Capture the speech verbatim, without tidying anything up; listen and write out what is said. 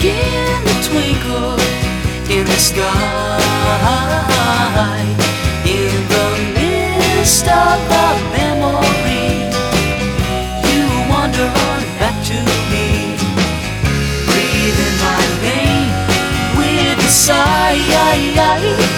begin to twinkle in the sky. In the mist of a memory, you wander on back to me. Breathe in my vein with a sigh.